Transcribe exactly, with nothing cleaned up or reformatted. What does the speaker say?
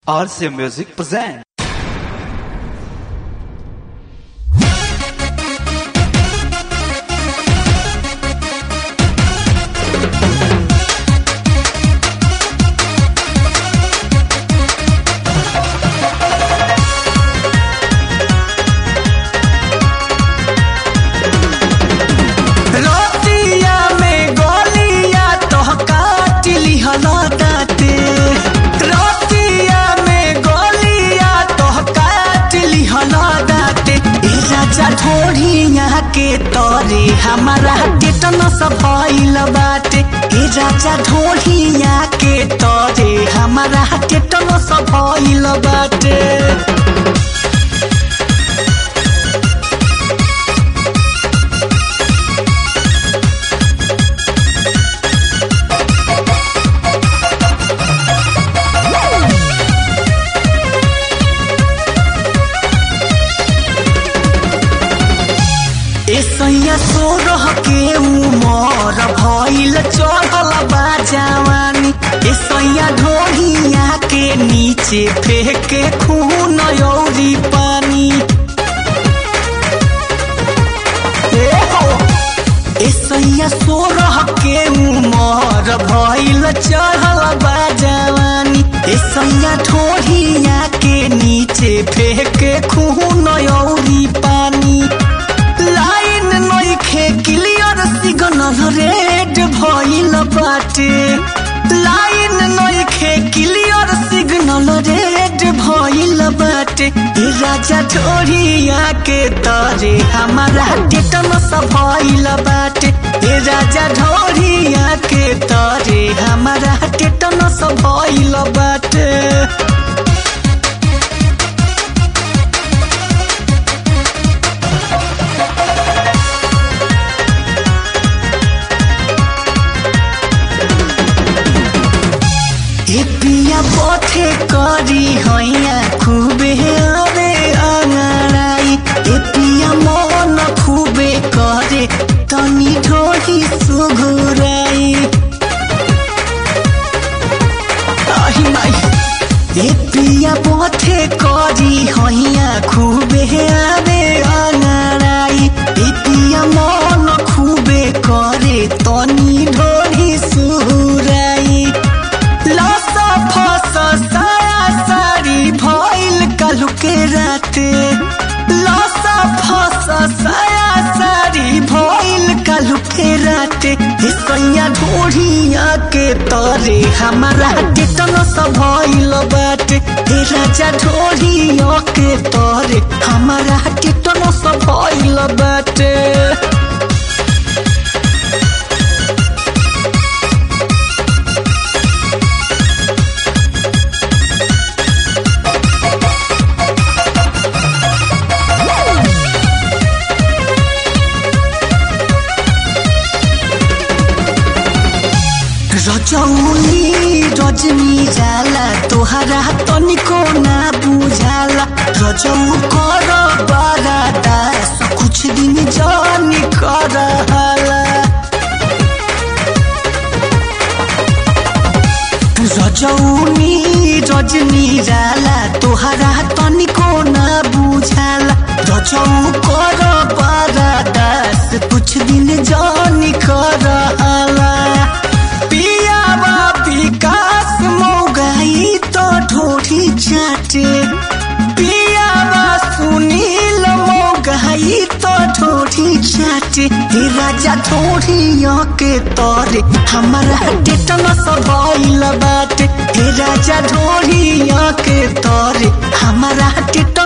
R C Music present. ढोढ़िया के तोरे हमारा टेटनस भइल बाटे। ए राजा ढोढ़िया के तोरे हमारा टेटनस भइल बाटे। सैया सोरह के उमर भइल चढ़ल बा जवानी। ए सैया ढोढ़िया के नीचे फेंके खून औरी पानी। ए सैया सोरह के उमर भइल चढ़ल बा जवानी। ए सैया ढोढ़िया के नीचे फेंके खून औरी पानी। लाइन नइखे क्लियर सिग्नल रेड भइल बाटे। लाइन नइखे क्लियर सिग्नल रेड भइल बाटे। ए राजा ढोढ़िया के तोरे हमारा टेटनस भइल बाटे। ए राजा ढोढ़िया के तोरे हमारा टेटनस भइल बाटे। पिया पथे करी हैया खूबे अरे अंगड़ाई। ए पिया मन खूबे करे तनी ढोढ़ी सुघुराई। आही माई ए पिया पथे करी हैया खूबे अरे अंगड़ाई। ए पिया मन खूबे करे तनी ढोढ़ी सुघुराई। कालू के राते लसा फसा साया सारी भइल कालू के राते। ए सैया ढोढ़िया के तोरे हमारा टेटनस भइल बाटे। ए राजा ढोढ़िया के तोरे हमारा टेटनस भइल बाटे। रजौनी रजनी जाला तोहरा तनिको ना बुझाला। रजौ कर बड़ा दास कुछ दिन जानी कर हाला। रजौनी रजनी जाला तोहरा तनिको ना बुझाला। रजौ कर बड़ा दास कुछ दिन जानी कर हाला। विकास मौगाई तो ढोढ़ी चाटे। पियावा सुनील मौगाई तो ढोढ़ी चाटे। हे राजा ढोढ़िया के तोरे हमारा टेटनस भइल बाटे। हे राजा ढोढ़िया के तोरे हमारा टेटनस